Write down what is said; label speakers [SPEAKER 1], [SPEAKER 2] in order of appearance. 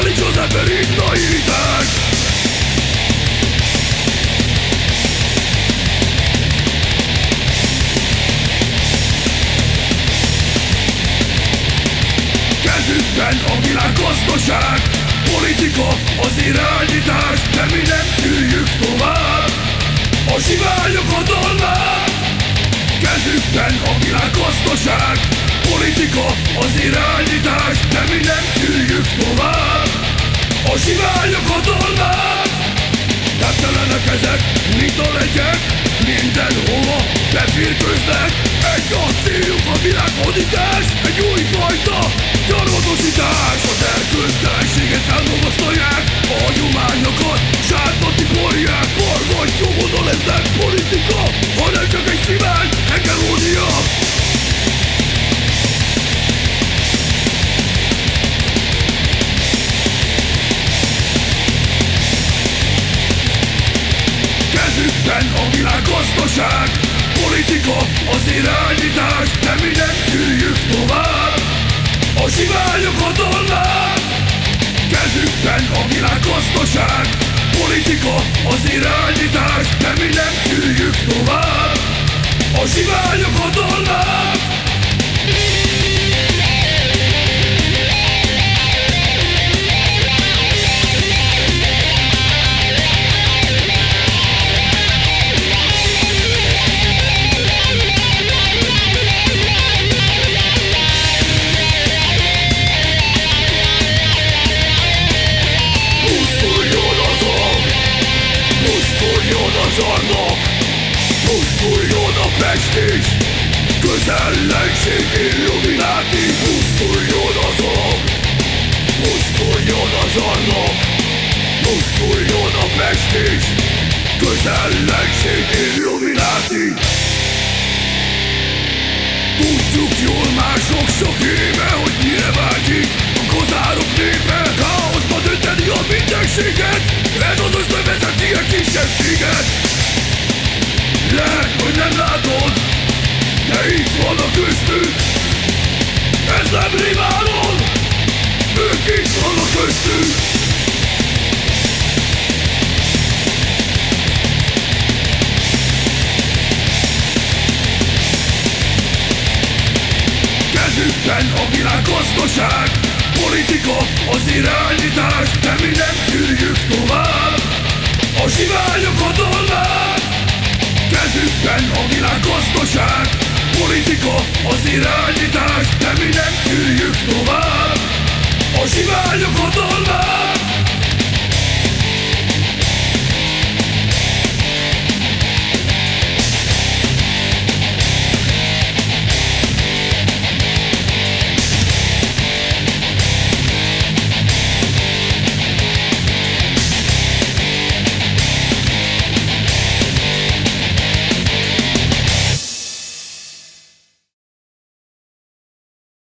[SPEAKER 1] Állíts az emberit naivitás. Kezükben a világgazdaság, politika az irányítás, de mi nem tűrjük tovább a zsiványok hatalmát. Kezükben a világgazdaság, politika az irányítás, de mi nem tűrjük tovább a zsiványok hatalmát. Szemtelenek ezek, mint a legyek, mindenhova befirkőznek. Egy a céljuk a világhódítás, egy újfajta gyarmatosítás. Az erkölcstelenséget elmagasztalják, a hagyományokat sárba tiporják. Vagy jogoldal ez nem politika, hanem csak egy simány hegelónia. Kezükben a világgazdaság, politika az irányítás, de mi nem tűrjük tovább a zsiványok hatalmát. Kezükben a világgazdaság, politika az irányítás, de mi nem tűrjük tovább a zsiványok hatalmát. Pusztuljon a pestis, közellenség illumináti. Pusztuljon az agy, pusztuljon a zsarnok, pusztuljon a pestis, közellenség illumináti. Tudjuk jól már sok-sok éve, hogy mire vágyik a kozárok népe. Káoszba dönteni a mindenséget, ez az összevezeti a kisebbséget. Lehet, hogy nem látod, de itt vannak köztük. Ez nem riválon, ők itt vannak köztük. Kezükben a világgazdaság, politika az irány.